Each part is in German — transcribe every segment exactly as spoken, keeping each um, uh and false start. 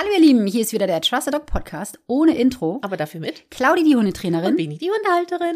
Hallo ihr Lieben, hier ist wieder der Trusted Dog Podcast ohne Intro. Aber dafür mit Claudi, die Hundetrainerin. Und Bini, die Hundehalterin.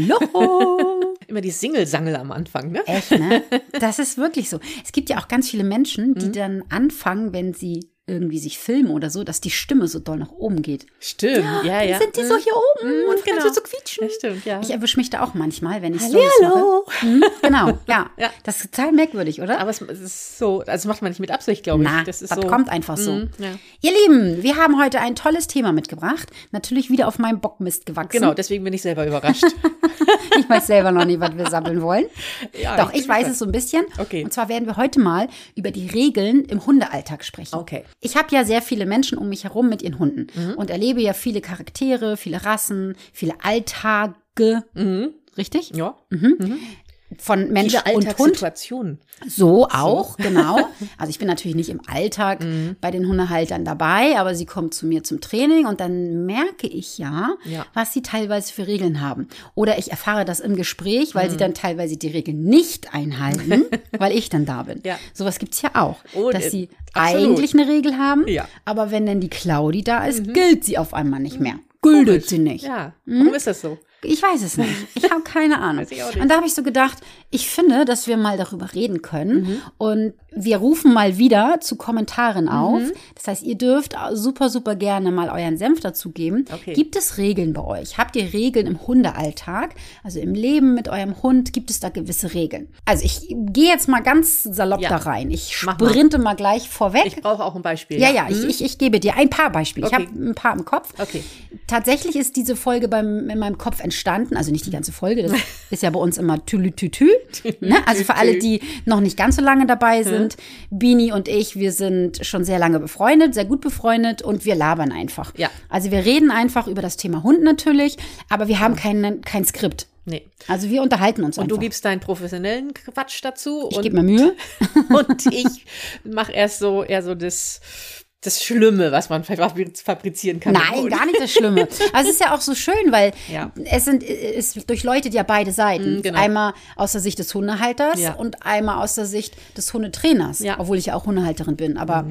Hallo. Immer die Single-Sangel am Anfang, ne? Echt, ne? Das ist wirklich so. Es gibt ja auch ganz viele Menschen, die mhm. dann anfangen, wenn sie irgendwie sich filmen oder so, dass die Stimme so doll nach oben geht. Stimmt, ja, ja. Dann sind die so hier oben mm, und genau. genau. so quietschen. Ja, stimmt, ja. Ich erwische mich da auch manchmal, wenn ich Hallo. Hallo. Mhm, genau, ja. ja. Das ist total merkwürdig, oder? Aber es ist so, also macht man nicht mit Absicht, glaube ich. Na, das ist das so, kommt einfach so. Mm, ja. Ihr Lieben, wir haben heute ein tolles Thema mitgebracht. Natürlich wieder auf meinem Bockmist gewachsen. Genau, deswegen bin ich selber überrascht. Ich weiß selber noch nicht, was wir sammeln wollen. Ja, Doch, ich, ich weiß es so ein bisschen. Okay. Und zwar werden wir heute mal über die Regeln im Hundealltag sprechen. Okay. Ich habe ja sehr viele Menschen um mich herum mit ihren Hunden Mhm. und erlebe ja viele Charaktere, viele Rassen, viele Alltage. Mhm. Richtig? Ja. Mhm. Mhm. Von Mensch Viele und Hund. Alltagssituationen. So auch, genau. Also ich bin natürlich nicht im Alltag Mhm. bei den Hundehaltern dabei, aber sie kommt zu mir zum Training und dann merke ich ja, Ja. was sie teilweise für Regeln haben. Oder ich erfahre das im Gespräch, weil Mhm. sie dann teilweise die Regeln nicht einhalten, weil ich dann da bin. Ja. Sowas gibt's ja auch, Oh, dass äh, sie absolut. eigentlich eine Regel haben, Ja. aber wenn dann die Claudi da ist, Mhm. gilt sie auf einmal nicht mehr. Gültet Komisch. sie nicht. Ja, warum ist das so? Ich weiß es nicht. Ich habe keine Ahnung. Weiß ich auch nicht. Und da habe ich so gedacht, ich finde, dass wir mal darüber reden können. Mhm. Und wir rufen mal wieder zu Kommentaren auf. Mhm. Das heißt, ihr dürft super, super gerne mal euren Senf dazugeben. Okay. Gibt es Regeln bei euch? Habt ihr Regeln im Hundealltag? Also im Leben mit eurem Hund, gibt es da gewisse Regeln? Also ich gehe jetzt mal ganz salopp Ja. da rein. Ich Mach mal. sprinte mal. gleich vorweg. Ich brauche auch ein Beispiel. Ja, ja, ich, ich, ich gebe dir ein paar Beispiele. Okay. Ich habe ein paar im Kopf. Okay. Tatsächlich ist diese Folge beim, in meinem Kopf entstanden, also nicht die ganze Folge, das ist ja bei uns immer Tülü-Tü-Tü. Ne? Also für alle, die noch nicht ganz so lange dabei sind, Bini und ich, wir sind schon sehr lange befreundet, sehr gut befreundet und wir labern einfach. Ja. Also wir reden einfach über das Thema Hund natürlich, aber wir haben kein, kein Skript. Nee. Also wir unterhalten uns Und einfach. du gibst deinen professionellen Quatsch dazu. Ich und, gebe mir Mühe. und ich mache erst so, eher so das, das Schlimme, was man fabrizieren kann. Nein, gar nicht das Schlimme. Also es ist ja auch so schön, weil Ja. es sind, es durchleuchtet ja beide Seiten. Mm, genau. Einmal aus der Sicht des Hundehalters Ja. und einmal aus der Sicht des Hundetrainers. Ja. Obwohl ich ja auch Hundehalterin bin, aber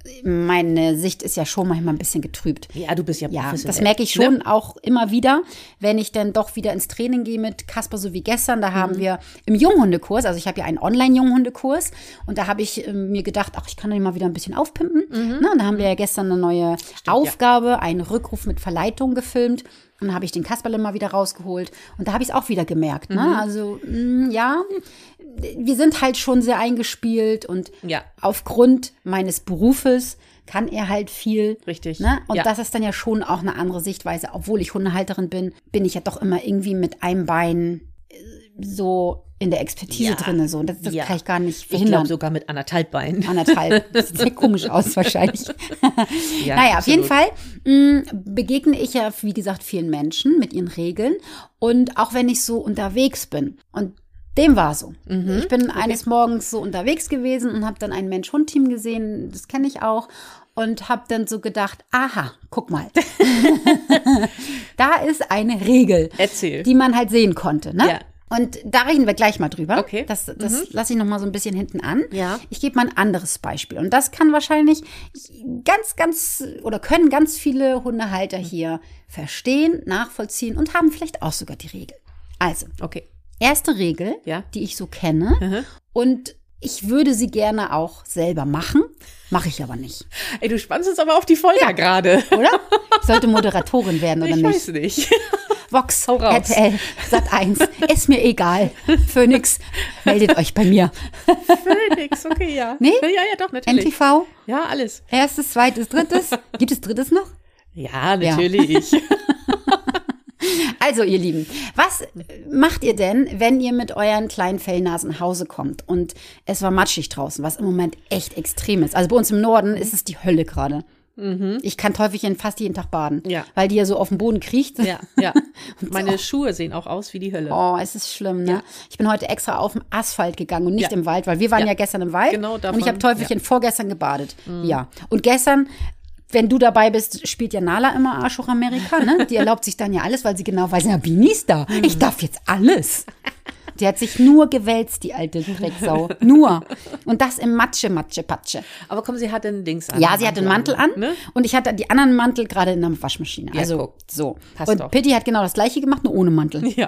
meine Sicht ist ja schon manchmal ein bisschen getrübt. Ja, du bist ja Ja, professionell. das merke ich schon Ne? auch immer wieder, wenn ich dann doch wieder ins Training gehe mit Kasper, so wie gestern. Da Mhm. haben wir im Junghundekurs, also ich habe ja einen Online-Junghundekurs und da habe ich äh, mir gedacht, ach, ich kann den mal wieder ein bisschen aufpimpen. Mhm. Na, und da haben wir ja gestern eine neue Aufgabe, einen Rückruf mit Verleitung gefilmt. Und dann habe ich den Kasperle mal wieder rausgeholt. Und da habe ich es auch wieder gemerkt. Ne? Mhm. Also, mh, ja, wir sind halt schon sehr eingespielt und Ja. aufgrund meines Berufes kann er halt viel. Richtig. Ne? Und Ja. das ist dann ja schon auch eine andere Sichtweise. Obwohl ich Hundehalterin bin, bin ich ja doch immer irgendwie mit einem Bein äh, so in der Expertise Ja. drin. So. Und das, das Ja. kann ich gar nicht Ich verhindern. glaube sogar mit anderthalb Beinen. Anderthalb. Das sieht sehr komisch aus wahrscheinlich. Ja, naja, auf jeden absolut. Fall mh, begegne ich ja, wie gesagt, vielen Menschen mit ihren Regeln. Und auch wenn ich so unterwegs bin. Und dem war so. Mhm. Ich bin eines Morgens so unterwegs gewesen und habe dann ein Mensch-Hund-Team gesehen. Das kenne ich auch. Und habe dann so gedacht, aha, guck mal. Da ist eine Regel, Erzähl. die man halt sehen konnte. Ne? Ja. Und da reden wir gleich mal drüber. Okay. Das, das lasse ich noch mal so ein bisschen hinten an. Ja. Ich gebe mal ein anderes Beispiel. Und das kann wahrscheinlich ganz, ganz oder können ganz viele Hundehalter hier verstehen, nachvollziehen und haben vielleicht auch sogar die Regel. Also, Okay. erste Regel, Ja. die ich so kenne. Mhm. Und ich würde sie gerne auch selber machen, mache ich aber nicht. Ey, du spannst uns aber auf die Folter gerade. Oder? Ich sollte Moderatorin werden oder Ich nicht? weiß nicht. Vox, Hau raus. R T L, Sat eins, ist mir egal. Phoenix, meldet euch bei mir. Phoenix, okay, ja. Nee? Ja, ja, doch, natürlich. N T V, Ja, alles. erstes, zweites, drittes. Gibt es drittes noch? Ja, natürlich. Also, ihr Lieben, was macht ihr denn, wenn ihr mit euren kleinen Fellnasen nach Hause kommt und es war matschig draußen, was im Moment echt extrem ist? Also bei uns im Norden ist es die Hölle gerade. Mhm. Ich kann Teufelchen fast jeden Tag baden, Ja. weil die ja so auf dem Boden kriecht. Ja, ja. Meine Schuhe sehen auch aus wie die Hölle. Oh, es ist schlimm, ne? Ja. Ich bin heute extra auf dem Asphalt gegangen und nicht Ja. im Wald, weil wir waren ja, Ja. gestern im Wald. Genau, davon, und ich habe Teufelchen ja. vorgestern gebadet. Ja. Und gestern, wenn du dabei bist, spielt ja Nala immer Arsch hoch Amerika, ne? Die erlaubt sich dann ja alles, weil sie genau weiß, ja, Bini ist da. Ich darf jetzt alles. Die hat sich nur gewälzt, die alte Drecksau. Nur. Und das im Matsche, Matsche, Patsche. Aber komm, sie hatte einen Dings an. Ja, sie hatte einen Mantel an. Ne? Und ich hatte die anderen Mantel gerade in der Waschmaschine. Ja, also guck. so. Passt und doch. Pitti hat genau das Gleiche gemacht, nur ohne Mantel. Ja.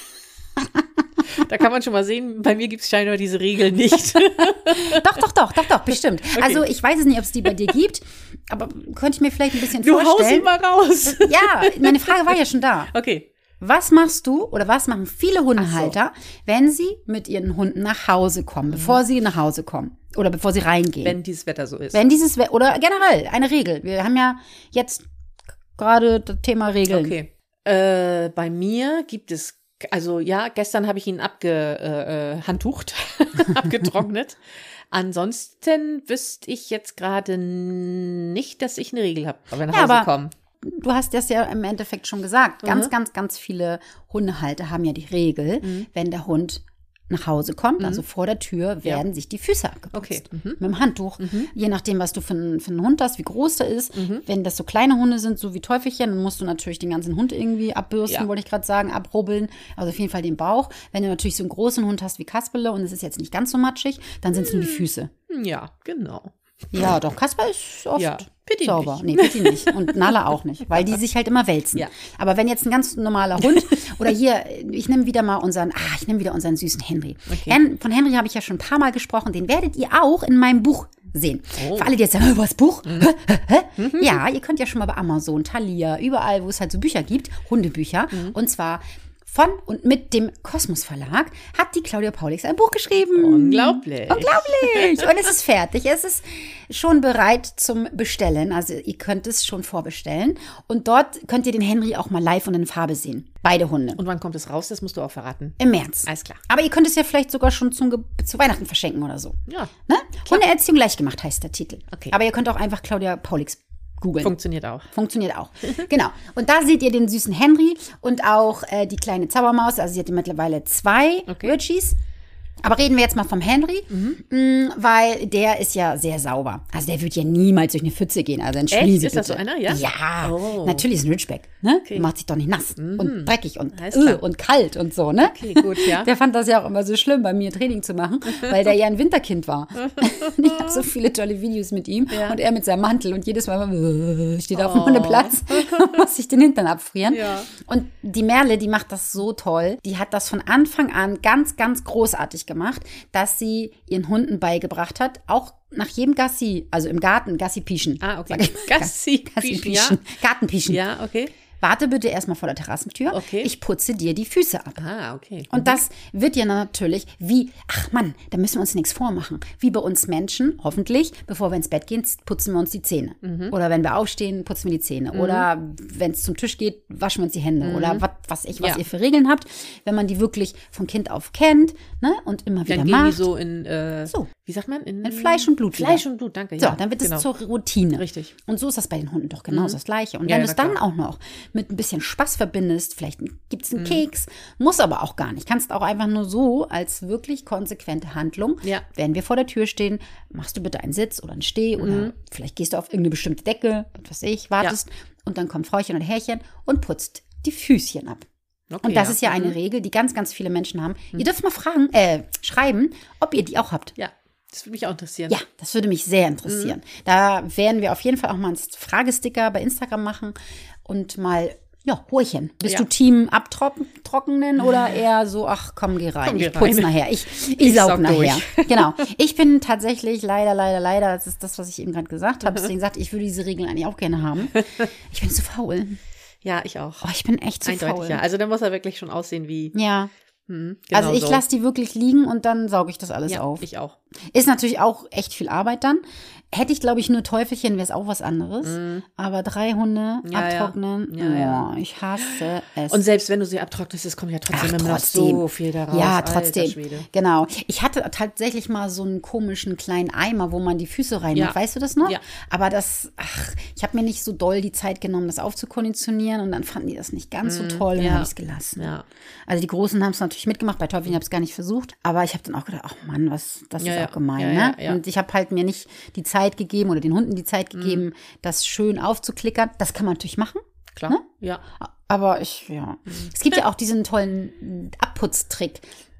Da kann man schon mal sehen, bei mir gibt es scheinbar diese Regel nicht. Doch, doch, doch, doch, doch, bestimmt. Okay. Also ich weiß es nicht, ob es die bei dir gibt, aber könnte ich mir vielleicht ein bisschen Du haust vorstellen. sie mal raus. Ja, meine Frage war ja schon da. Okay. Was machst du oder was machen viele Hundehalter, wenn sie mit ihren Hunden nach Hause kommen, bevor sie nach Hause kommen oder bevor sie reingehen? Wenn dieses Wetter so ist. Wenn dieses We- oder generell eine Regel. Wir haben ja jetzt gerade das Thema Regeln. Okay. Äh, bei mir gibt es, also ja, gestern habe ich ihn abgehandtucht, äh, abgetrocknet. Ansonsten wüsste ich jetzt gerade nicht, dass ich eine Regel habe, wenn wir nach Ja, Hause aber- kommen. Du hast das ja im Endeffekt schon gesagt. Ganz, Mhm. ganz, ganz viele Hundehalter haben ja die Regel, wenn der Hund nach Hause kommt, also vor der Tür, werden sich die Füße abgeputzt. Okay. Mhm. Mit dem Handtuch. Je nachdem, was du für, einen- für einen Hund hast, wie groß der ist. Wenn das so kleine Hunde sind, so wie Teufelchen, dann musst du natürlich den ganzen Hund irgendwie abbürsten, Ja. wollte ich gerade sagen, abrubbeln. Also auf jeden Fall den Bauch. Wenn du natürlich so einen großen Hund hast wie Kasperle und es ist jetzt nicht ganz so matschig, dann sind es nur die Füße. Ja, genau. Ja, doch, Kasper ist oft Ja, Pitti sauber. nicht. Nee, Pitti nicht. Und Nala auch nicht, weil die sich halt immer wälzen. Ja. Aber wenn jetzt ein ganz normaler Hund, oder hier, ich nehme wieder mal unseren, ah, ich nehme wieder unseren süßen Henry. Okay. Hen, von Henry habe ich ja schon ein paar Mal gesprochen, den werdet ihr auch in meinem Buch sehen. Oh. Für alle, die jetzt sagen, "Hä, was, Buch? Hä, hä, hä?" Ja, ihr könnt ja schon mal bei Amazon, Thalia, überall, wo es halt so Bücher gibt, Hundebücher. Und zwar von und mit dem Kosmos Verlag hat die Claudia Paulix ein Buch geschrieben. Unglaublich. Unglaublich. Und es ist fertig. Es ist schon bereit zum Bestellen. Also ihr könnt es schon vorbestellen. Und dort könnt ihr den Henry auch mal live und in Farbe sehen. Beide Hunde. Und wann kommt es raus? Das musst du auch verraten. Im März. Alles klar. Aber ihr könnt es ja vielleicht sogar schon zum Ge zu Weihnachten verschenken oder so. Ja, Ne? Hundeerziehung leicht gemacht heißt der Titel. Okay. Aber ihr könnt auch einfach Claudia Paulix googeln. funktioniert auch. Funktioniert auch. Genau. Und da seht ihr den süßen Henry und auch äh, die kleine Zaubermaus. Also sie hat mittlerweile zwei Okay. Richies. Aber reden wir jetzt mal vom Henry, mh, weil der ist ja sehr sauber. Also der wird ja niemals durch eine Pfütze gehen. Also entschuldigen Echt? Sie Ist das bitte. so einer? Ja? Ja, Oh. natürlich ist ein Ridgeback. Ne? Okay. Macht sich doch nicht nass und dreckig und, Alles öh, klar. und kalt und so. Ne? Okay, gut, ja. Der fand das ja auch immer so schlimm, bei mir Training zu machen, weil der ja ein Winterkind war. Ich habe so viele tolle Videos mit ihm Ja. und er mit seinem Mantel und jedes Mal äh, steht er auf dem Hundeplatz und muss sich den Hintern abfrieren. Ja. Und die Merle, die macht das so toll. Die hat das von Anfang an ganz, ganz großartig gemacht, dass sie ihren Hunden beigebracht hat, auch nach jedem Gassi, also im Garten, Gassi pieschen. Ah, okay. Sag ich mal. Gassi Gassi pieschen, pieschen. Gartenpieschen. Ja, okay. Warte bitte erstmal vor der Terrassentür. Okay. Ich putze dir die Füße ab. Ah, okay. Und das wird ja natürlich wie, ach Mann, da müssen wir uns nichts vormachen. Wie bei uns Menschen, hoffentlich, bevor wir ins Bett gehen, putzen wir uns die Zähne. Oder wenn wir aufstehen, putzen wir die Zähne. Oder wenn es zum Tisch geht, waschen wir uns die Hände. Oder was, was ich, was Ja. ihr für Regeln habt. Wenn man die wirklich von Kind auf kennt, ne, und immer wieder Dann gehen die macht. so in, äh, So. wie sagt man? In, In Fleisch und Blut wieder. Fleisch und Blut, danke. So, ja, dann wird es genau. zur Routine. Richtig. Und so ist das bei den Hunden doch genauso das Gleiche. Und Ja, wenn ja, du es na dann klar. auch noch mit ein bisschen Spaß verbindest, vielleicht gibt es einen Keks, muss aber auch gar nicht. Kannst auch einfach nur so als wirklich konsequente Handlung, Ja. wenn wir vor der Tür stehen, machst du bitte einen Sitz oder einen Steh oder vielleicht gehst du auf irgendeine bestimmte Decke, was weiß ich, wartest und dann kommt Frauchen oder Herrchen und putzt die Füßchen ab. Okay, Und das ja. ist ja eine Mhm. Regel, die ganz, ganz viele Menschen haben. Ihr dürft mal fragen, äh, schreiben, ob ihr die auch habt. Ja, das würde mich auch interessieren. Ja, das würde mich sehr interessieren. Da werden wir auf jeden Fall auch mal einen Fragesticker bei Instagram machen und mal, ja, Hurchen. Bist Ja. du Team abtrocknen oder eher so, ach komm, geh rein, Komm, geh ich putz rein. nachher, ich, ich, Ich saug saug nachher. durch. Genau. Ich bin tatsächlich leider, leider, leider, das ist das, was ich eben gerade gesagt habe, deswegen sagte ich, ich würde diese Regeln eigentlich auch gerne haben. Ich bin zu faul. Ja, ich auch. Oh, ich bin echt zu Eindeutig, faul. ja. Also dann muss er wirklich schon aussehen wie. Ja. Hm, genau Also ich so. lasse die wirklich liegen und dann sauge ich das alles ja, auf. Ich auch. Ist natürlich auch echt viel Arbeit dann. Hätte ich, glaube ich, nur Teufelchen, wäre es auch was anderes. Aber drei Hunde Ja, ja. abtrocknen, Ja, ja. oh, ich hasse es. Und selbst wenn du sie abtrocknest, es kommt ja trotzdem Ach, immer noch trotzdem. so viel daraus. Ja, Alter trotzdem. Schwede. Genau. Ich hatte tatsächlich mal so einen komischen kleinen Eimer, wo man die Füße reinmacht. Ja. Weißt du das noch? Ja. Aber das, ach, ich habe mir nicht so doll die Zeit genommen, das aufzukonditionieren und dann fanden die das nicht ganz so toll und ja. habe ich es gelassen. Ja. Also die Großen haben es natürlich mitgemacht, bei Teufelchen habe ich es gar nicht versucht. Aber ich habe dann auch gedacht, ach Mann, was, das Ja, ist ja. auch gemein, Ja, ne? ja, ja. Und ich habe halt mir nicht die Zeit gegeben oder den Hunden die Zeit gegeben, das schön aufzuklickern. Das kann man natürlich machen. Klar. Ja. Aber ich, ja. Es gibt ja auch diesen tollen Abputztrick.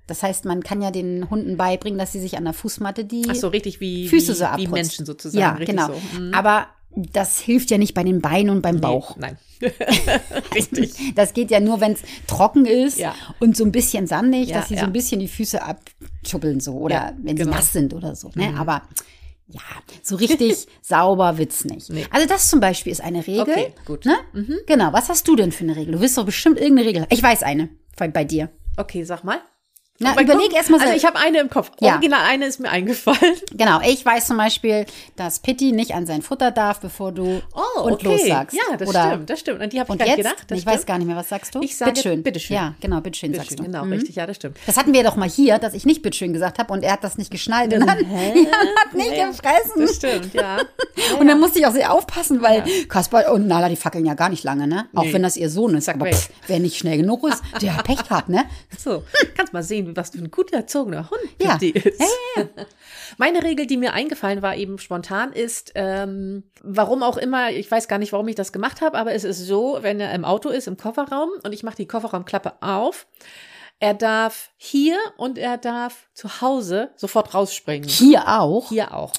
Das heißt, man kann ja den Hunden beibringen, dass sie sich an der Fußmatte die Ach so, richtig wie, Füße wie, so abputzt. wie Menschen sozusagen. Ja, richtig genau. So. Mhm. Aber das hilft ja nicht bei den Beinen und beim Bauch. Nee, nein. Richtig. Das geht ja nur, wenn es trocken ist Ja. und so ein bisschen sandig, Ja, dass sie ja. so ein bisschen die Füße abschuppeln so oder Ja, wenn genau. sie nass sind oder so. Ne? Aber ja, so richtig sauber wird's nicht. Nee. Also das zum Beispiel ist eine Regel. Okay, gut. Ne? Genau. Was hast du denn für eine Regel? Du wirst doch bestimmt irgendeine Regel. Ich weiß eine bei, bei dir. Okay, sag mal. Na, Mal überleg gucken. erst mal Also selbst. ich habe eine im Kopf. Ja. Original eine ist mir eingefallen. Genau, ich weiß zum Beispiel, dass Pitti nicht an sein Futter darf, bevor du Oh, und okay. los sagst. Ja, das Oder, stimmt, das stimmt. An die habe ich Und gar jetzt? nicht gedacht. Das ich stimmt. weiß gar nicht mehr, was sagst du? Ich sage bitteschön. bitteschön. Ja, genau, bitteschön, Bitteschön, sagst du. genau, Mhm. richtig, ja, das stimmt. Das hatten wir doch mal hier, dass ich nicht bitteschön gesagt habe und er hat das nicht geschnallt und dann ja, hat nicht Ja, gefressen. Das stimmt, ja. Und dann musste ich auch sehr aufpassen, weil Kaspar und Nala, die fackeln ja gar nicht lange, ne? Auch Nee. wenn das ihr Sohn ist. Zack, Aber weg. pff, wer nicht schnell genug ist, der hat Pech gehabt, ne? So, kannst mal sehen, was für ein gut erzogener Hund Ja. die ist. Ja, ja, Meine Regel, die mir eingefallen war, eben spontan, ist, ähm, warum auch immer, ich weiß gar nicht, warum ich das gemacht habe, aber es ist so, wenn er im Auto ist, im Kofferraum und ich mache die Kofferraumklappe auf, er darf hier und er darf zu Hause sofort rausspringen. Hier auch. Hier auch.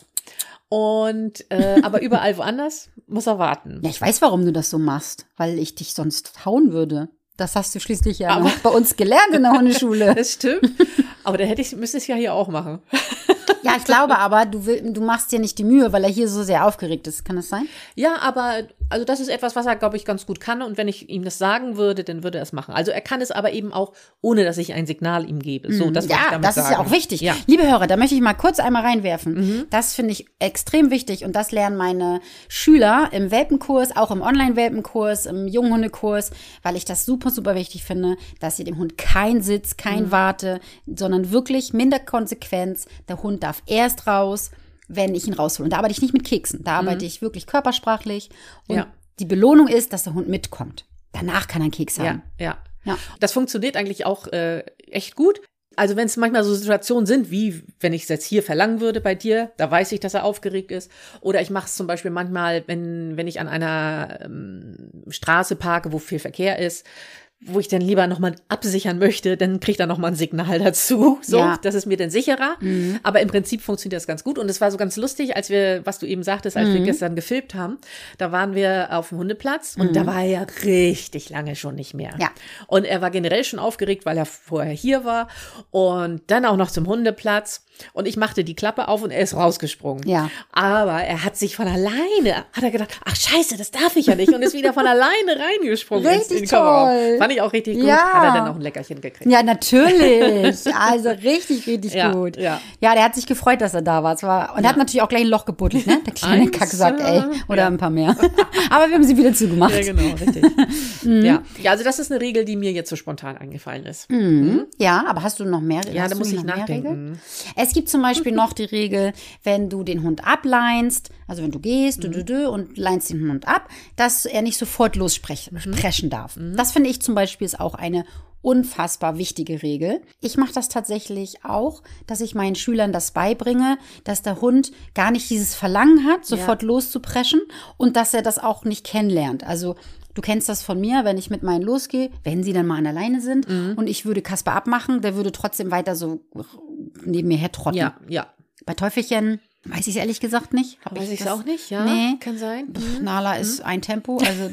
Und äh, aber überall woanders muss er warten. Ja, ich weiß, warum du das so machst, weil ich dich sonst hauen würde. Das hast du schließlich ja Aber- noch bei uns gelernt in der Hundeschule. Das stimmt. Aber da hätte ich, müsste ich es ja hier auch machen. Ja, ich glaube aber, du, will, du machst dir nicht die Mühe, weil er hier so sehr aufgeregt ist. Kann das sein? Ja, aber also das ist etwas, was er, glaube ich, ganz gut kann. Und wenn ich ihm das sagen würde, dann würde er es machen. Also er kann es aber eben auch, ohne dass ich ein Signal ihm gebe. So, das wollte ich Ja, damit das sagen. ist ja auch wichtig. Ja. Liebe Hörer, da möchte ich mal kurz einmal reinwerfen. Das finde ich extrem wichtig und das lernen meine Schüler im Welpenkurs, auch im Online-Welpenkurs, im Junghundekurs, weil ich das super, super wichtig finde, dass ihr dem Hund kein Sitz, kein Warte, sondern wirklich minder Konsequenz. Der Hund darf erst raus, wenn ich ihn raushole. Und da arbeite ich nicht mit Keksen, da arbeite ich wirklich körpersprachlich und Ja. die Belohnung ist, dass der Hund mitkommt. Danach kann er einen Keks Ja, haben. ja. Ja. Das funktioniert eigentlich auch äh, echt gut. Also wenn es manchmal so Situationen sind, wie wenn ich es jetzt hier verlangen würde bei dir, da weiß ich, dass er aufgeregt ist. Oder ich mache es zum Beispiel manchmal, wenn, wenn ich an einer ähm, Straße parke, wo viel Verkehr ist, wo ich dann lieber nochmal absichern möchte, dann kriegt er nochmal ein Signal dazu. So, Ja. das ist mir dann sicherer. Mhm. Aber im Prinzip funktioniert das ganz gut. Und es war so ganz lustig, als wir, was du eben sagtest, als Mhm. wir gestern gefilmt haben, da waren wir auf dem Hundeplatz und da war er ja richtig lange schon nicht mehr. Mhm. Ja. Und er war generell schon aufgeregt, weil er vorher hier war und dann auch noch zum Hundeplatz. Und ich machte die Klappe auf und er ist rausgesprungen. Ja. Aber er hat sich von alleine, hat er gedacht, ach scheiße, das darf ich ja nicht. Und ist wieder von alleine reingesprungen. ins- Richtig in den Kofferraum. toll. Fand ich auch richtig gut. Ja. Hat er dann noch ein Leckerchen gekriegt. Ja, natürlich. Also richtig, richtig Ja, gut. ja. Ja, der hat sich gefreut, dass er da war. Es war und er hat natürlich auch gleich ein Loch gebuddelt, ne? Der kleine Eins, Kacksack, ey. Oder ja. ein paar mehr. Aber wir haben sie wieder zugemacht. Ja, genau, richtig. Mhm. ja. ja, also das ist eine Regel, die mir jetzt so spontan eingefallen ist. Mhm. Ja, aber hast du noch mehr? Ja, hast da du muss nicht ich noch mehr nachdenken. Regeln? Es gibt zum Beispiel noch die Regel, wenn du den Hund ableinst, also wenn du gehst du, du, du, und leinst den Hund ab, dass er nicht sofort lossprechen darf. Das finde ich zum Beispiel ist auch eine unfassbar wichtige Regel. Ich mache das tatsächlich auch, dass ich meinen Schülern das beibringe, dass der Hund gar nicht dieses Verlangen hat, sofort loszupreschen und dass er das auch nicht kennenlernt. Also du kennst das von mir, wenn ich mit meinen losgehe, wenn sie dann mal an der Leine sind und ich würde Kasper abmachen, der würde trotzdem weiter so neben mir hertrotten. Ja, ja. Bei Teufelchen weiß ich es ehrlich gesagt nicht. Hab Weiß ich es das- auch nicht, ja. Nee. Kann sein. Pff, Nala ist ein Tempo, also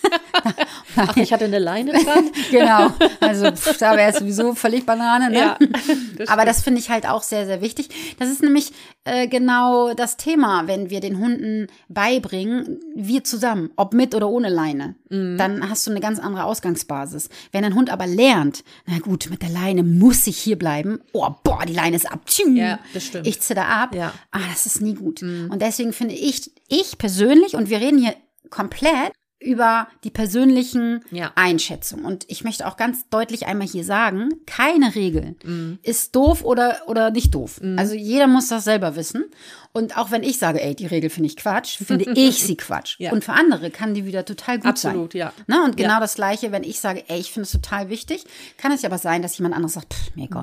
Ach, ich hatte eine Leine dran. genau. Also pff, da wäre es sowieso völlig Banane, ne? Ja, das Aber das finde ich halt auch sehr, sehr wichtig. Das ist nämlich äh, genau das Thema, wenn wir den Hunden beibringen, wir zusammen, ob mit oder ohne Leine, Mhm. dann hast du eine ganz andere Ausgangsbasis. Wenn ein Hund aber lernt, na gut, mit der Leine muss ich hier bleiben, oh, boah, die Leine ist ab, tsching, Ja, das stimmt. ich zitter ab, Ja. ah, das ist nie gut. Und deswegen finde ich, ich persönlich, und wir reden hier komplett über die persönlichen Ja. Einschätzungen. Und ich möchte auch ganz deutlich einmal hier sagen, keine Regel Mhm. ist doof oder, oder nicht doof. Also jeder muss das selber wissen. Und auch wenn ich sage, ey, die Regel finde ich Quatsch, finde ich sie Quatsch. Ja. Und für andere kann die wieder total gut sein. Absolut, ja. Ne? Und genau Ja. das Gleiche, wenn ich sage, ey, ich finde es total wichtig, kann es ja aber sein, dass jemand anderes sagt, pff, mir egal.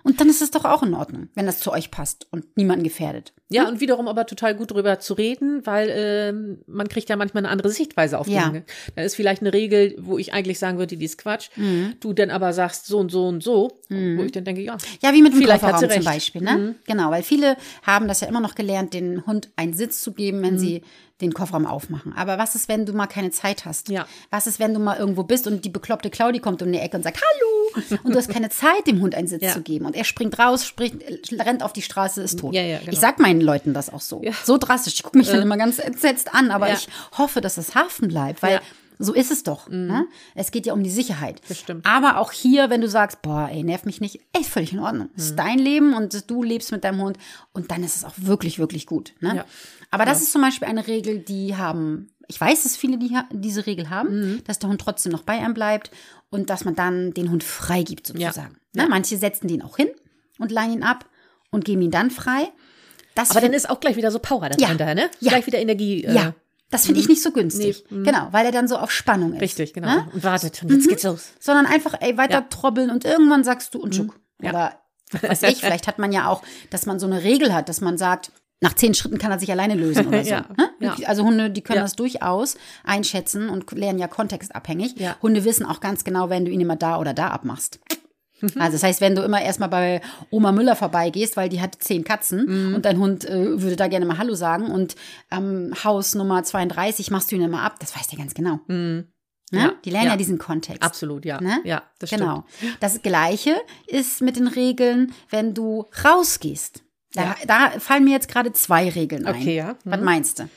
Und dann ist es doch auch in Ordnung, wenn das zu euch passt und niemanden gefährdet. Ja, und wiederum aber total gut drüber zu reden, weil ähm, man kriegt ja manchmal eine andere Sichtweise auf Ja. Dinge. Da ist vielleicht eine Regel, wo ich eigentlich sagen würde, die ist Quatsch. Mhm. Du dann aber sagst so und so und so, wo ich dann denke, ja. Ja, wie mit dem Vielleicht hat sie Kofferraum zum recht. Beispiel, ne? Mhm. Genau, weil viele haben das ja immer noch gelernt, den Hund einen Sitz zu geben, Mhm. wenn sie den Kofferraum aufmachen. Aber was ist, wenn du mal keine Zeit hast? Ja. Was ist, wenn du mal irgendwo bist und die bekloppte Claudi kommt um die Ecke und sagt, hallo, und du hast keine Zeit, dem Hund einen Sitz Ja. zu geben. Und er springt raus, springt, rennt auf die Straße, ist tot. Ja, ja, genau. Ich sag meinen Leuten das auch so. Ja. So drastisch. Ich gucke mich dann immer ganz entsetzt an, aber Ja. ich hoffe, dass es haften bleibt, weil Ja. so ist es doch. Ne? Es geht ja um die Sicherheit. Das stimmt. Aber auch hier, wenn du sagst, boah, ey, nerv mich nicht, ey, völlig in Ordnung. Es ist dein Leben und du lebst mit deinem Hund und dann ist es auch wirklich, wirklich gut. Ne? Ja. Aber das ist zum Beispiel eine Regel, die haben, ich weiß, dass viele die ha- diese Regel haben, dass der Hund trotzdem noch bei einem bleibt und dass man dann den Hund freigibt sozusagen. Ne? Manche setzen den auch hin und leihen ihn ab und geben ihn dann frei. Das Aber dann find- ist auch gleich wieder so Power da Ja. drin, da, ne? Ja. Gleich wieder Energie. Äh, ja, das finde ich nicht so günstig. Nee, mm. Genau, weil er dann so auf Spannung ist. Richtig, genau. Ne? Und wartet, und jetzt geht's los. Sondern einfach, ey, weiter Ja. trobbeln und irgendwann sagst du und schuck. Ja. Oder was weiß ich, vielleicht hat man ja auch, dass man so eine Regel hat, dass man sagt, nach zehn Schritten kann er sich alleine lösen oder so. Ja. Ne? Ja. Also Hunde, die können Ja. das durchaus einschätzen und lernen ja kontextabhängig. Ja. Hunde wissen auch ganz genau, wenn du ihn immer da oder da abmachst. Also das heißt, wenn du immer erstmal bei Oma Müller vorbeigehst, weil die hat zehn Katzen und dein Hund äh, würde da gerne mal Hallo sagen und am Haus Nummer zweiunddreißig machst du ihn immer ab, das weiß der ganz genau. Ne? Ja. Die lernen ja. Ja. diesen Kontext. Absolut, ja. Ne? Ja, das Genau. stimmt. Das Gleiche ist mit den Regeln, wenn du rausgehst. Da, Ja. da fallen mir jetzt gerade zwei Regeln ein. Okay, ja. Was meinst du?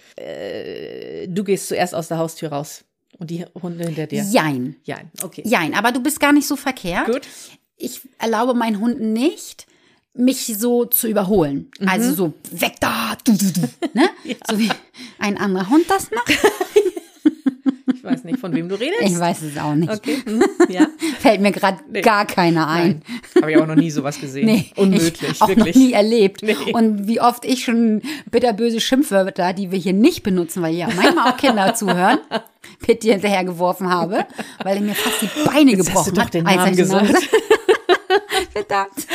Du gehst zuerst aus der Haustür raus und die Hunde hinter dir. Jein. Ja, okay. Jein, aber du bist gar nicht so verkehrt. Gut. Ich erlaube meinen Hunden nicht, mich so zu überholen. Mhm. Also so, weg da, du, du, du. Ne? So wie ein anderer Hund das macht. Ich weiß nicht, von wem du redest. Ich weiß es auch nicht. Okay. Mhm. Ja. Fällt mir gerade Nee. gar keiner ein. Habe ich auch noch nie sowas gesehen. Nee, Unmöglich, ich auch wirklich. noch nie erlebt. Nee. Und wie oft ich schon bitterböse Schimpfwörter, die wir hier nicht benutzen, weil ja manchmal auch Kinder zuhören, Pitti hinterhergeworfen habe, weil er mir fast die Beine Jetzt hast du gebrochen doch hat. den als Namen ich den Namen gesagt. Verdammt.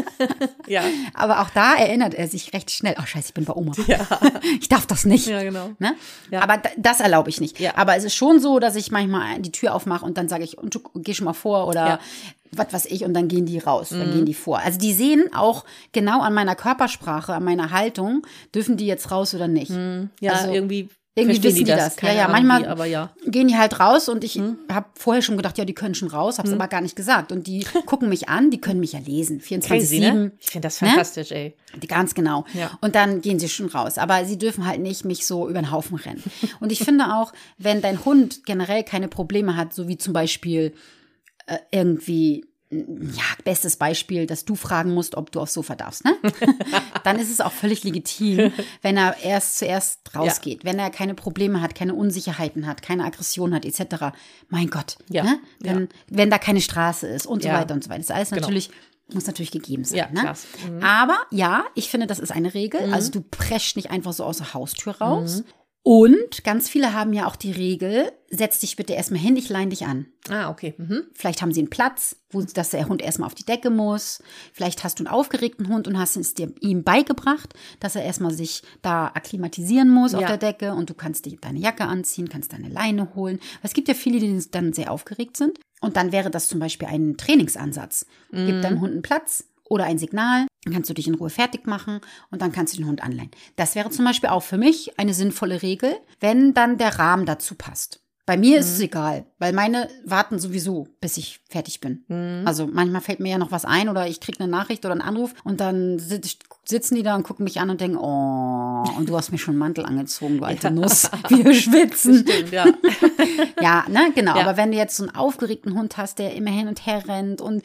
Ja. Aber auch da erinnert er sich recht schnell. Oh scheiße, ich bin bei Oma. Ja. Ich darf das nicht. Ja, genau. Ne? Ja. Aber d- das erlaube ich nicht. Ja. Aber es ist schon so, dass ich manchmal die Tür aufmache und dann sage ich, und du geh schon mal vor oder Ja. was weiß ich und dann gehen die raus, dann gehen die vor. Also die sehen auch genau an meiner Körpersprache, an meiner Haltung, dürfen die jetzt raus oder nicht. Ja, Also, irgendwie, irgendwie verstehen wissen die das. Keine Ja, ja, Ahnung manchmal wie, aber ja. gehen die halt raus und ich habe vorher schon gedacht, ja, die können schon raus, habe es aber gar nicht gesagt. Und die gucken mich an, die können mich ja lesen, vierundzwanzig Crazy, sieben. ne? Ich finde das Ne? fantastisch, ey. Die- Ganz genau. Ja. Und dann gehen sie schon raus. Aber sie dürfen halt nicht mich so über den Haufen rennen. Und ich finde auch, wenn dein Hund generell keine Probleme hat, so wie zum Beispiel äh, irgendwie, ja, bestes Beispiel, dass du fragen musst, ob du aufs Sofa darfst, ne? Dann ist es auch völlig legitim, wenn er erst zuerst rausgeht. Wenn er keine Probleme hat, keine Unsicherheiten hat, keine Aggression hat, et cetera. Mein Gott. Ja. Ne? Ja. Wenn, wenn da keine Straße ist und so Ja. weiter und so weiter. Das ist alles Genau. natürlich, muss natürlich gegeben sein. Ja, ne? klar. Aber ja, ich finde, das ist eine Regel. Also du preschst nicht einfach so aus der Haustür raus. Und ganz viele haben ja auch die Regel, setz dich bitte erstmal hin, ich leine dich an. Ah, okay. Mhm. Vielleicht haben sie einen Platz, wo dass der Hund erstmal auf die Decke muss. Vielleicht hast du einen aufgeregten Hund und hast es dir ihm beigebracht, dass er erstmal sich da akklimatisieren muss auf Ja. der Decke und du kannst dir deine Jacke anziehen, kannst deine Leine holen. Es gibt ja viele, die dann sehr aufgeregt sind. Und dann wäre das zum Beispiel ein Trainingsansatz. Gib deinem Hund einen Platz oder ein Signal, dann kannst du dich in Ruhe fertig machen und dann kannst du den Hund anleihen. Das wäre zum Beispiel auch für mich eine sinnvolle Regel, wenn dann der Rahmen dazu passt. Bei mir ist es egal, weil meine warten sowieso, bis ich fertig bin. Also manchmal fällt mir ja noch was ein oder ich kriege eine Nachricht oder einen Anruf und dann sit- sitzen die da und gucken mich an und denken, oh, und du hast mir schon einen Mantel angezogen, du alte Nuss, wir schwitzen. Stimmt, ja. Ja, ne, genau. Ja. Aber wenn du jetzt so einen aufgeregten Hund hast, der immer hin und her rennt und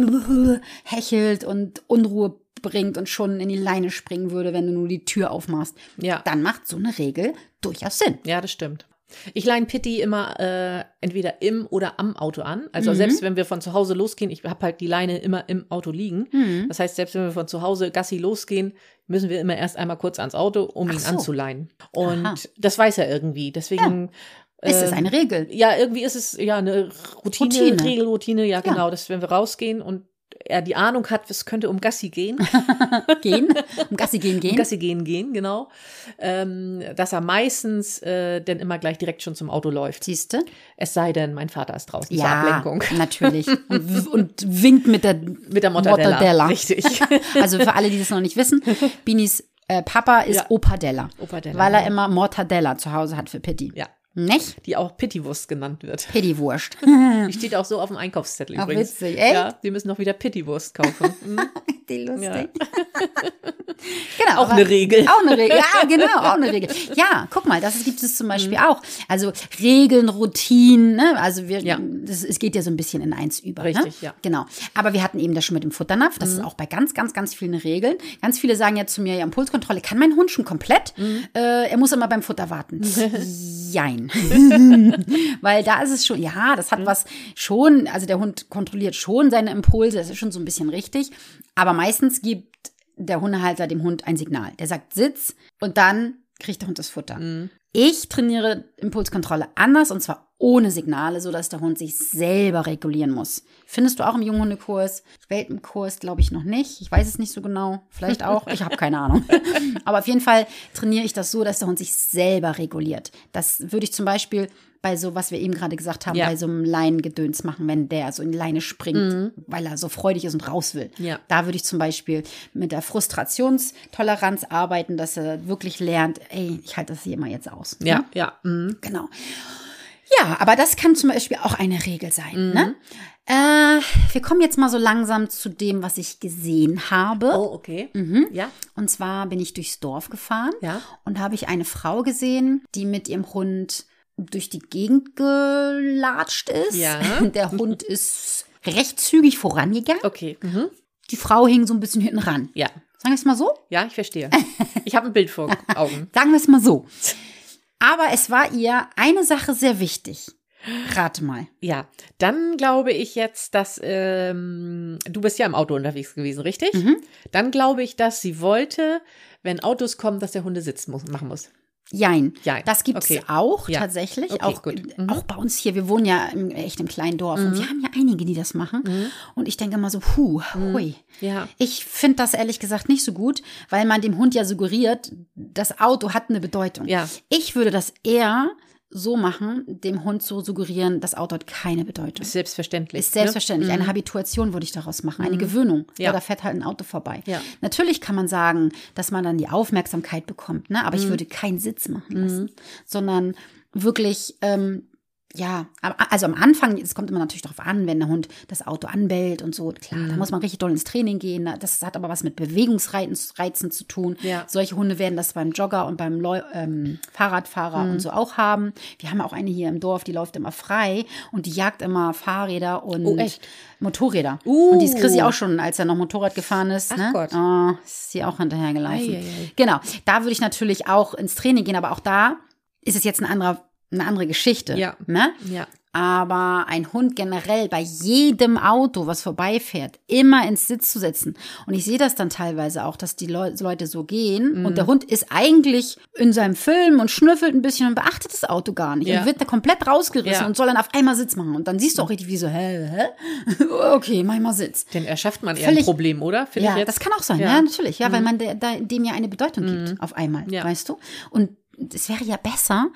hechelt und Unruhe bringt und schon in die Leine springen würde, wenn du nur die Tür aufmachst, Ja. dann macht so eine Regel durchaus Sinn. Ja, das stimmt. Ich leine Pitti immer äh, entweder im oder am Auto an. Also selbst wenn wir von zu Hause losgehen, ich habe halt die Leine immer im Auto liegen. Das heißt, selbst wenn wir von zu Hause Gassi losgehen, müssen wir immer erst einmal kurz ans Auto, um Ach ihn so. anzuleihen. Und Aha. das weiß er irgendwie. Deswegen Es ist ähm, eine Regel. ja, irgendwie ist es ja eine Routine, Routine. Regelroutine. Ja, genau. Dass wenn wir rausgehen und er die Ahnung hat, es könnte um Gassi gehen. Gehen? Um Gassi gehen gehen? Um Gassi gehen gehen, genau. Ähm, dass er meistens äh, dann immer gleich direkt schon zum Auto läuft. Siehste? Es sei denn, mein Vater ist draußen Ja, zur Ablenkung. natürlich. Und, und winkt mit der, Mit der Mortadella. Mortadella. Richtig. Also für alle, die das noch nicht wissen, Binis äh, Papa ist Ja. Opa Della. Opa Della, Weil er ja. immer Mortadella zu Hause hat für Pitti. Ja. Nicht? Die auch Pittywurst genannt wird. Pitti-Wurst. Die steht auch so auf dem Einkaufszettel Ach, übrigens. witzig, echt? Ja, Sie müssen noch wieder Pittywurst kaufen. Mhm. Die lustig. Ja. Genau, Auch aber- eine Regel. Auch eine Regel. Ja, genau, auch eine Regel. Ja, guck mal, das gibt es zum Beispiel auch. Also Regeln, Routinen, ne? Also wir, Ja. das, es geht ja so ein bisschen in eins über. Richtig, ne? ja. Genau. Aber wir hatten eben das schon mit dem Futternapf. Das ist auch bei ganz, ganz, ganz vielen Regeln. Ganz viele sagen ja zu mir, ja, Impulskontrolle kann mein Hund schon komplett. Äh, er muss immer beim Futter warten. Jein. Weil da ist es schon, ja, das hat was schon, also der Hund kontrolliert schon seine Impulse, das ist schon so ein bisschen richtig. Aber meistens gibt der Hundehalter dem Hund ein Signal. Der sagt Sitz und dann kriegt der Hund das Futter. Ich trainiere Impulskontrolle anders und zwar ohne Signale, sodass der Hund sich selber regulieren muss. Findest du auch im Junghundekurs? Welpenkurs glaube ich noch nicht. Ich weiß es nicht so genau. Vielleicht auch. Ich habe keine Ahnung. Aber auf jeden Fall trainiere ich das so, dass der Hund sich selber reguliert. Das würde ich zum Beispiel bei so, was wir eben gerade gesagt haben, Ja. bei so einem Leinengedöns machen, wenn der so in die Leine springt, weil er so freudig ist und raus will. Ja. Da würde ich zum Beispiel mit der Frustrationstoleranz arbeiten, dass er wirklich lernt, ey, ich halte das hier mal jetzt aus. Ja, Ne? ja. Mhm. Genau. Ja, aber das kann zum Beispiel auch eine Regel sein. Ne? Äh, wir kommen jetzt mal so langsam zu dem, was ich gesehen habe. Oh, okay. Ja. Und zwar bin ich durchs Dorf gefahren Ja. und habe ich eine Frau gesehen, die mit ihrem Hund durch die Gegend gelatscht ist. Ja. Der Hund ist recht zügig vorangegangen. Okay. Mhm. Die Frau hing so ein bisschen hinten ran. Ja. Sagen wir es mal so? Ja, ich verstehe. Ich habe ein Bild vor Augen. Sagen wir es mal so. Aber es war ihr eine Sache sehr wichtig. Rate mal. Ja, dann glaube ich jetzt, dass ähm, du bist ja im Auto unterwegs gewesen, richtig? Dann glaube ich, dass sie wollte, wenn Autos kommen, dass der Hundesitz muss, machen muss. Jein. Jein. Das gibt es Okay. auch Ja. tatsächlich. Okay, auch, gut. äh, auch bei uns hier. Wir wohnen ja im, echt im kleinen Dorf. Und wir haben ja einige, die das machen. Und ich denke immer so, puh, hui. Ja. Ich finde das ehrlich gesagt nicht so gut, weil man dem Hund ja suggeriert, das Auto hat eine Bedeutung. Ja. Ich würde das eher so machen, dem Hund so suggerieren, das Auto hat keine Bedeutung. Ist selbstverständlich. Ist selbstverständlich. Eine Habituation würde ich daraus machen, eine Gewöhnung. Ja. Ja. Da fährt halt ein Auto vorbei. Ja. Natürlich kann man sagen, dass man dann die Aufmerksamkeit bekommt, ne? Aber ich würde keinen Sitz machen lassen, sondern wirklich, ähm, ja, also am Anfang, es kommt immer natürlich darauf an, wenn der Hund das Auto anbellt und so, klar, da muss man richtig doll ins Training gehen. Das hat aber was mit Bewegungsreizen zu tun. Ja. Solche Hunde werden das beim Jogger und beim Leu ähm, Fahrradfahrer und so auch haben. Wir haben auch eine hier im Dorf, die läuft immer frei und die jagt immer Fahrräder und Oh, echt? Motorräder. Uh. Und die ist Chrissy auch schon, als er noch Motorrad gefahren ist. Ach ne? Gott. Oh, ist sie auch hinterhergelaufen. Ei, ei, ei. Genau, da würde ich natürlich auch ins Training gehen, aber auch da ist es jetzt ein anderer, eine andere Geschichte. Ja. Ne? Ja. Aber ein Hund generell bei jedem Auto, was vorbeifährt, immer ins Sitz zu setzen. Und ich sehe das dann teilweise auch, dass die Leu- Leute so gehen und der Hund ist eigentlich in seinem Film und schnüffelt ein bisschen und beachtet das Auto gar nicht. Ja. Und wird da komplett rausgerissen Ja. und soll dann auf einmal Sitz machen. Und dann siehst du auch richtig wie so, hä, hä? Okay, mach mal Sitz. Denn erschafft man eher Völlig- ein Problem, oder? Finde Ja, ich jetzt. das kann auch sein, Ja. ja, natürlich. Ja, weil man der, da, dem ja eine Bedeutung gibt, auf einmal, Ja. weißt du? Und es wäre ja besser,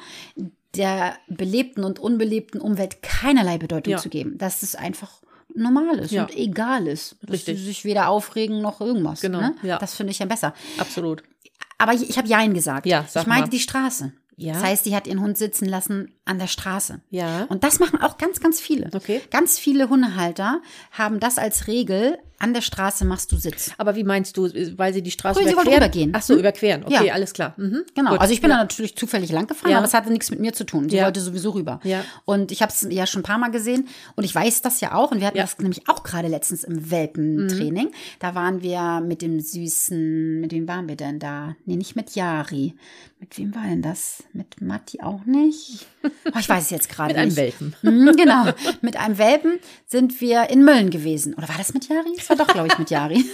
der belebten und unbelebten Umwelt keinerlei Bedeutung Ja. zu geben. Dass es einfach normal ist Ja. und egal ist. Dass Richtig. sie sich weder aufregen noch irgendwas. Genau, Ne? ja. Das finde ich ja besser. Absolut. Aber ich, ich habe Jein gesagt. Ja, sag ich meinte mal. die Straße. Ja. Das heißt, sie hat ihren Hund sitzen lassen an der Straße. Ja. Und das machen auch ganz, ganz viele. Okay. Ganz viele Hundehalter haben das als Regel, an der Straße machst du Sitz. Aber wie meinst du, weil sie die Straße Grün, sie wollte überqueren? rübergehen. Ach so, Hm? überqueren. Okay, Ja. alles klar. Mhm. Genau, Gut. also ich bin ja. da natürlich zufällig lang gefahren, Ja. aber es hatte nichts mit mir zu tun. Sie Ja. wollte sowieso rüber. Ja. Und ich habe es ja schon ein paar Mal gesehen und ich weiß das ja auch. Und wir hatten Ja. das nämlich auch gerade letztens im Welpentraining. Da waren wir mit dem süßen, mit wem waren wir denn da? Nee, nicht mit Yari. Mit wem war denn das? Mit Matti auch nicht? Oh, ich weiß es jetzt gerade Mit nicht. einem Welpen. Mhm, genau. Mit einem Welpen sind wir in Mölln gewesen. Oder war das mit Jari? Das war doch, glaube ich, mit Jari.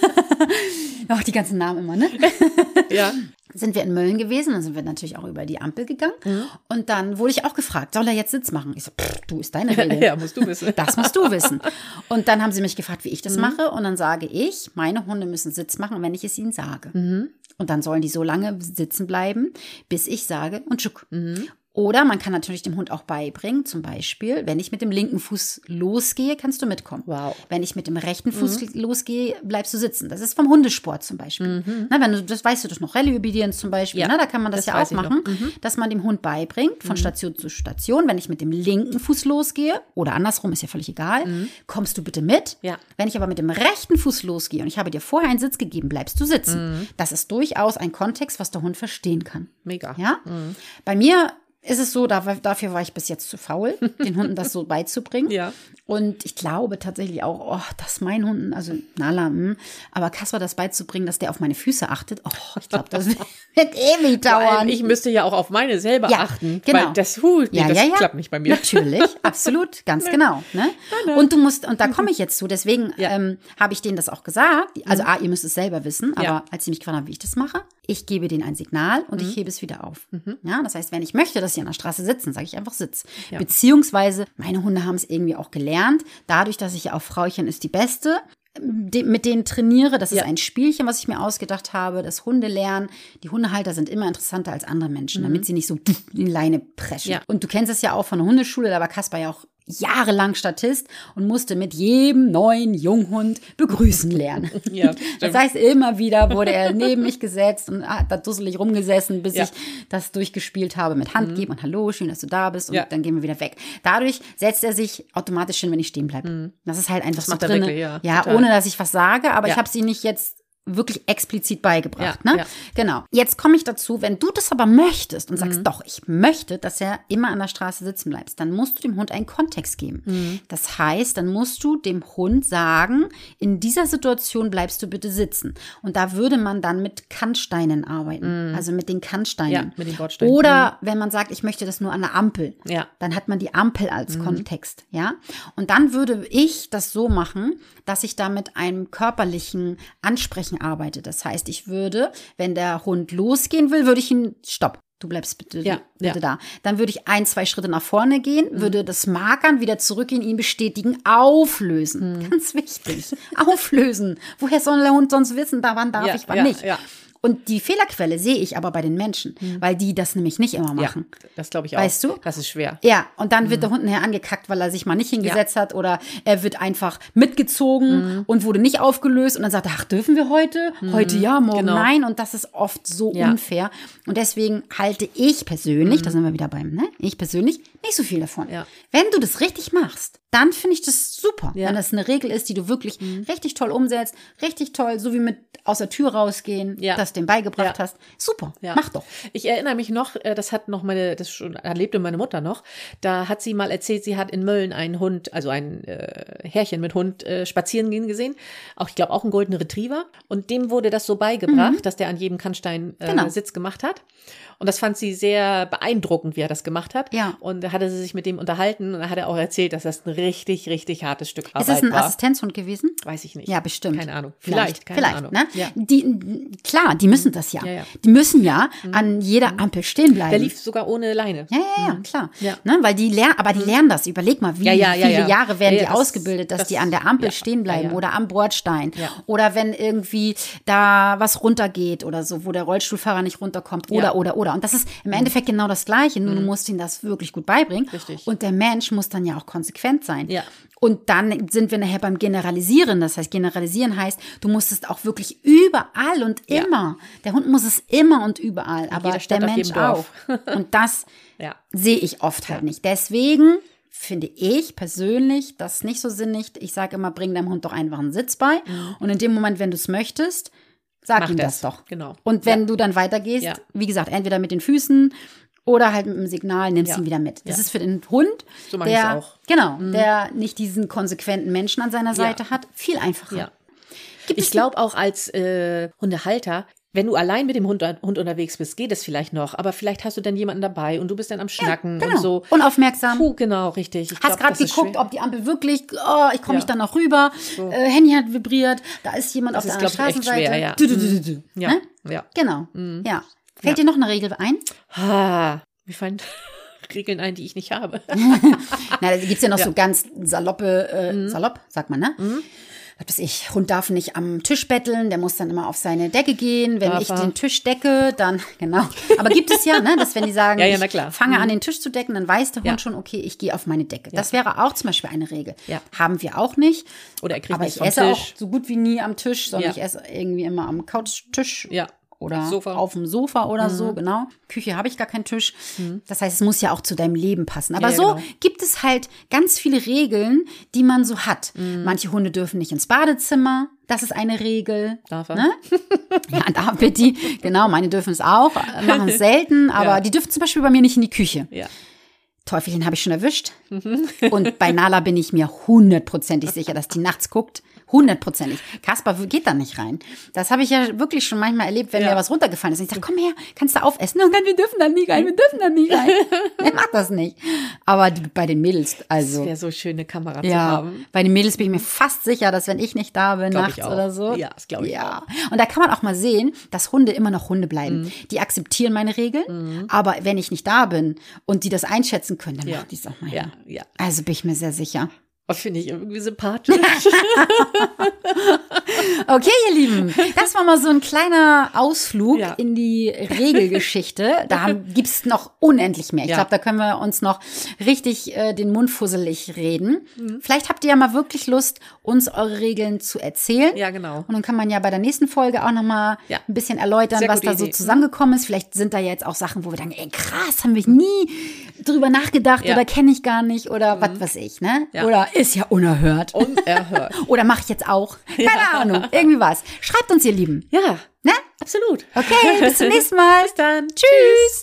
Ach, die ganzen Namen immer, ne? Ja. Sind wir in Mölln gewesen, dann sind wir natürlich auch über die Ampel gegangen. Mhm. Und dann wurde ich auch gefragt, soll er jetzt Sitz machen? Ich so, pff, du, ist deine Rede. Ja, musst du wissen. Das musst du wissen. Und dann haben sie mich gefragt, wie ich das mhm. mache. Und dann sage ich, meine Hunde müssen Sitz machen, wenn ich es ihnen sage. Mhm. Und dann sollen die so lange sitzen bleiben, bis ich sage und tschuck. Mhm. Oder man kann natürlich dem Hund auch beibringen, zum Beispiel, wenn ich mit dem linken Fuß losgehe, kannst du mitkommen. Wow. Wenn ich mit dem rechten Fuß mhm. losgehe, bleibst du sitzen. Das ist vom Hundesport zum Beispiel. Mhm. Na, wenn du, das weißt du doch noch, Rallye Obedience zum Beispiel, ja. na, da kann man das, das ja auch machen, mhm. dass man dem Hund beibringt, von mhm. Station zu Station. Wenn ich mit dem linken Fuß losgehe, oder andersrum, ist ja völlig egal, mhm. kommst du bitte mit. Ja. Wenn ich aber mit dem rechten Fuß losgehe und ich habe dir vorher einen Sitz gegeben, bleibst du sitzen. Mhm. Das ist durchaus ein Kontext, was der Hund verstehen kann. Mega. Ja? Mhm. Bei mir ist es so, dafür war ich bis jetzt zu faul, den Hunden das so beizubringen. Ja. Und ich glaube tatsächlich auch, oh, dass mein Hunden, also Nala, mh, aber Kasper das beizubringen, dass der auf meine Füße achtet, oh, ich glaube, das wird ewig dauern. Ich müsste ja auch auf meine selber ja, achten, genau. weil das, huh, nee, ja, das ja, ja. klappt nicht bei mir. Natürlich, absolut, ganz nee. genau. Ne? Nee. Und du musst, und da komme ich jetzt zu, deswegen ja. ähm, habe ich denen das auch gesagt. Also, mhm. ah, ihr müsst es selber wissen, aber ja. als sie mich gefragt haben, wie ich das mache, ich gebe denen ein Signal und mhm. ich hebe es wieder auf. Mhm. Ja, das heißt, wenn ich möchte, dass sie an der Straße sitzen, sage ich einfach Sitz. Ja. Beziehungsweise, meine Hunde haben es irgendwie auch gelernt, dadurch, dass ich ja auch Frauchen ist die Beste, mit denen trainiere. Das ja. ist ein Spielchen, was ich mir ausgedacht habe. Das Hundelernen. Die Hundehalter sind immer interessanter als andere Menschen, mhm. damit sie nicht so in Leine preschen. Ja. Und du kennst es ja auch von der Hundeschule, da war Kasper ja auch jahrelang Statist und musste mit jedem neuen Junghund begrüßen lernen. Ja, das heißt, immer wieder wurde er neben mich gesetzt und hat da dusselig rumgesessen, bis ja. ich das durchgespielt habe mit Hand geben mhm. und hallo, schön, dass du da bist und ja. dann gehen wir wieder weg. Dadurch setzt er sich automatisch hin, wenn ich stehen bleibe. Mhm. Das ist halt einfach das so macht drin. Er wirklich, ja, ja ohne dass ich was sage, aber ja. ich habe sie nicht jetzt wirklich explizit beigebracht. Ja, ne? ja. Genau. Jetzt komme ich dazu, wenn du das aber möchtest und sagst, mhm. doch, ich möchte, dass er immer an der Straße sitzen bleibt, dann musst du dem Hund einen Kontext geben. Mhm. Das heißt, dann musst du dem Hund sagen, in dieser Situation bleibst du bitte sitzen. Und da würde man dann mit Kannsteinen arbeiten. Mhm. Also mit den Kannsteinen. Ja, mit den Bordsteinen. Oder mhm. wenn man sagt, ich möchte das nur an der Ampel, ja. dann hat man die Ampel als mhm. Kontext. Ja? Und dann würde ich das so machen, dass ich da mit einem körperlichen Ansprechen arbeite. Das heißt, ich würde, wenn der Hund losgehen will, würde ich ihn, stopp, du bleibst bitte, ja, bitte ja. da. Dann würde ich ein, zwei Schritte nach vorne gehen, mhm. würde das Markern wieder zurück in ihn bestätigen, auflösen. Mhm. Ganz wichtig. Auflösen. Woher soll der Hund sonst wissen, da wann darf ja, ich, wann ja, nicht? Ja. Und die Fehlerquelle sehe ich aber bei den Menschen, mhm. weil die das nämlich nicht immer machen. Ja, das glaube ich auch. Weißt du? Das ist schwer. Ja, und dann wird mhm. der Hund nachher angekackt, weil er sich mal nicht hingesetzt ja. hat oder er wird einfach mitgezogen mhm. und wurde nicht aufgelöst und dann sagt er, ach, dürfen wir heute? Mhm. Heute ja, morgen genau. nein. Und das ist oft so ja. unfair. Und deswegen halte ich persönlich, mhm. da sind wir wieder beim, ne? Ich persönlich, nicht so viel davon. Ja. Wenn du das richtig machst, dann finde ich das super. Ja. Wenn das eine Regel ist, die du wirklich mhm. richtig toll umsetzt, richtig toll, so wie mit aus der Tür rausgehen, ja. das dem beigebracht ja. hast. Super, ja. mach doch. Ich erinnere mich noch, das hat noch meine, das schon erlebte meine Mutter noch, da hat sie mal erzählt, sie hat in Mölln einen Hund, also ein äh, Herrchen mit Hund äh, spazieren gehen gesehen, auch ich glaube auch einen Golden Retriever und dem wurde das so beigebracht, mhm. dass der an jedem Kannstein äh, genau. Sitz gemacht hat. Und das fand sie sehr beeindruckend, wie er das gemacht hat. Ja. Und da hatte sie sich mit dem unterhalten und da hat er auch erzählt, dass das ein richtig, richtig hartes Stück Arbeit war. Ist das ein war. Assistenzhund gewesen? Weiß ich nicht. Ja, bestimmt. Keine Ahnung. Vielleicht, Vielleicht keine Vielleicht, Ahnung. Ne? Ja. Die, klar, die müssen das ja. Ja, ja. Die müssen ja mhm. an jeder Ampel stehen bleiben. Der lief sogar ohne Leine. Ja, ja, ja, klar. Ja. Ne? Weil die lernen, aber die lernen das. Überleg mal, wie ja, ja, ja, viele ja. Jahre werden ja, ja, die das, ausgebildet, dass das, die an der Ampel ja, stehen bleiben ja, ja. oder am Bordstein. Ja. Oder wenn irgendwie da was runtergeht oder so, wo der Rollstuhlfahrer nicht runterkommt. Oder, ja. oder, oder. Und das ist im Endeffekt genau das Gleiche. Nur mhm. du musst ihnen das wirklich gut beibringen. Richtig. Und der Mensch muss dann ja auch konsequent sein. Ja. Und dann sind wir nachher beim Generalisieren. Das heißt, generalisieren heißt, du musst es auch wirklich überall und ja. immer. Der Hund muss es immer und überall, in aber Stadt, der Mensch auch. Und das ja. sehe ich oft halt nicht. Deswegen finde ich persönlich das nicht so sinnig. Ich sage immer, bring deinem Hund doch einfach einen Sitz bei. Mhm. Und in dem Moment, wenn du es möchtest, sag Mach ihm das. das doch. Genau. Und wenn ja. du dann weitergehst, ja. wie gesagt, entweder mit den Füßen oder halt mit dem Signal, nimmst ja. ihn wieder mit. Das ja. ist für den Hund, so der, auch. genau, mhm. der nicht diesen konsequenten Menschen an seiner Seite ja. hat, viel einfacher. Ja. Gibt ich glaube auch als äh, Hundehalter wenn du allein mit dem Hund, Hund unterwegs bist, geht es vielleicht noch, aber vielleicht hast du dann jemanden dabei und du bist dann am Schnacken ja, genau. und so. Unaufmerksam. Puh, genau, richtig. Ich Hast gerade geguckt, ob die Ampel wirklich, oh, ich komme Ja. nicht da noch rüber, So. äh, Handy hat vibriert, da ist jemand Das auf ist, der glaub ich, echt Straßenseite. schwer, ja. Du, du, du, du, du. Ja, Ne? ja. Genau, Mhm. ja. Fällt Ja. dir noch eine Regel ein? Ah, mir fallen Regeln ein, die ich nicht habe. Na, da gibt's ja noch Ja. so ganz saloppe, äh, salopp, sagt man, ne? Mhm. Was weiß ich, Hund darf nicht am Tisch betteln, der muss dann immer auf seine Decke gehen. Wenn Darf ich er. den Tisch decke, dann, genau. Aber gibt es ja, ne, dass wenn die sagen, Ja, ja, na klar. ich fange Mhm. an, den Tisch zu decken, dann weiß der Hund Ja. schon, okay, ich gehe auf meine Decke. Das wäre auch zum Beispiel eine Regel. Ja. Haben wir auch nicht. Oder er kriegt Aber nichts ich vom esse Tisch. auch so gut wie nie am Tisch, sondern Ja. ich esse irgendwie immer am Couchtisch. Ja. Oder Sofa. auf dem Sofa oder so, genau. Küche habe ich gar keinen Tisch. Mhm. Das heißt, es muss ja auch zu deinem Leben passen. Aber Ja, ja, so genau. gibt es halt ganz viele Regeln, die man so hat. Mhm. Manche Hunde dürfen nicht ins Badezimmer. Das ist eine Regel. Darf er? Ne? Ja, darf Betty. Genau, meine dürfen es auch. äh, Machen es selten. Aber Ja. die dürfen zum Beispiel bei mir nicht in die Küche. Ja. Teufelchen habe ich schon erwischt. Und bei Nala bin ich mir hundertprozentig sicher, dass die nachts guckt. Hundertprozentig. Kasper geht da nicht rein. Das habe ich ja wirklich schon manchmal erlebt, wenn Ja. mir was runtergefallen ist. Und ich sage, komm her, kannst du aufessen? Und dann, wir dürfen da nie rein, wir dürfen da nie rein. Er macht das nicht. Aber die, bei den Mädels, also. Wäre so schön, eine Kamera zu Ja, haben. bei den Mädels bin ich mir fast sicher, dass wenn ich nicht da bin, Glaub nachts ich auch. oder so. Ja, das glaub ich ja. Und da kann man auch mal sehen, dass Hunde immer noch Hunde bleiben. Die akzeptieren meine Regeln, aber wenn ich nicht da bin und die das einschätzen können, dann Ja. machen die es auch mal. Ja, ja. Also bin ich mir sehr sicher. Das finde ich irgendwie sympathisch. Okay, ihr Lieben, das war mal so ein kleiner Ausflug Ja. in die Regelgeschichte. Da gibt es noch unendlich mehr. Ich Ja. glaube, da können wir uns noch richtig äh, den Mund fusselig reden. Mhm. Vielleicht habt ihr ja mal wirklich Lust, uns eure Regeln zu erzählen. Ja, genau. Und dann kann man ja bei der nächsten Folge auch noch mal Ja. ein bisschen erläutern, Sehr was gute da so Idee. zusammengekommen ist. Vielleicht sind da jetzt auch Sachen, wo wir denken, ey krass, haben wir nie drüber nachgedacht Ja. oder kenne ich gar nicht oder was weiß ich, ne? Ja. Oder ist ja unerhört. Unerhört. Oder mache ich jetzt auch? Keine Ahnung, irgendwie was. Schreibt uns, ihr Lieben. Ja, Ne? absolut. Okay, bis zum nächsten Mal. Bis dann. Tschüss.